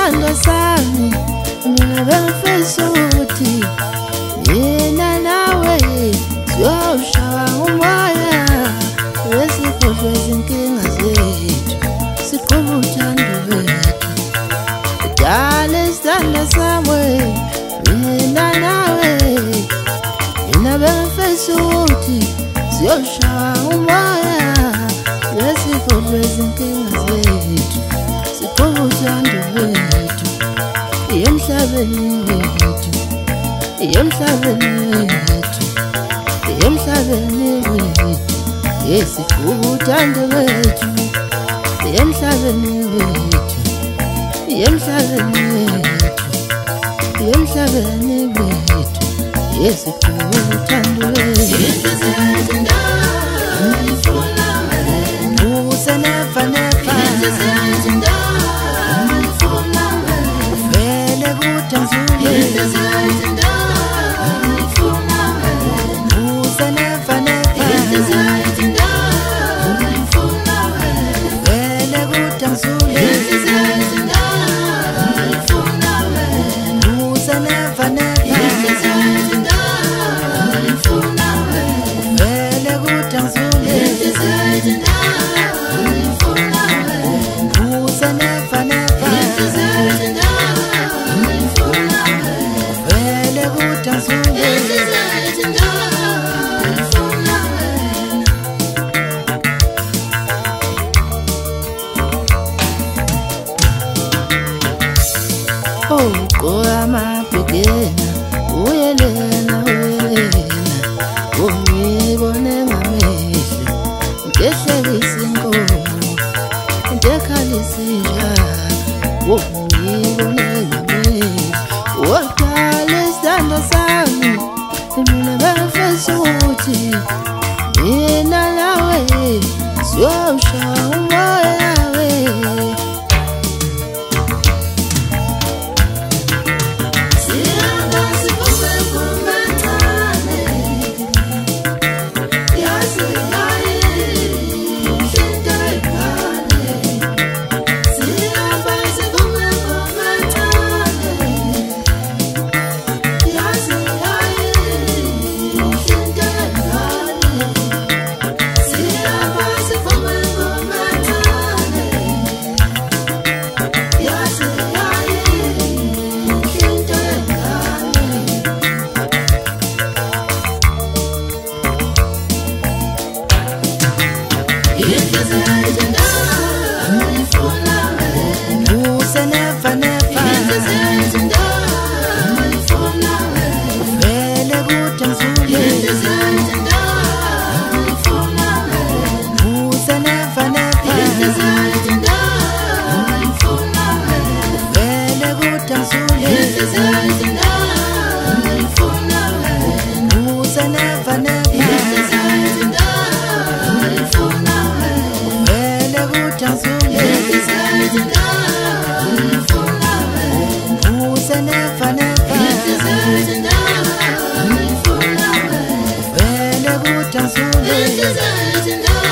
isandla sami mina bengifisa ukuthi mina nawe siyoshaya umoya wesikhohlwe izinkinga zethu siqhube uthando lwethu dala isandla sami mina nawe mina bengifisa ukuthi siyoshaya umoya wesikhohlwe izinkinga zethu siqhube uthando lwethu emhlabeni wethu emhlabeni wethu emhlabeni wethu siqhube uthando lwethu emhlabeni wethu emhlabeni wethu emhlabeni wethu siqhube uthando lwethu Oh, Koama Pegena, Uyelena, Uyelena, Umibone ngamehlo, ngehlekisa inkomo, ngekhalisa injaka, umibone ngamehlo, waqala isandla sami, mina bengifisa ukuthi mina nawe siyoshaya umoya wethu. This is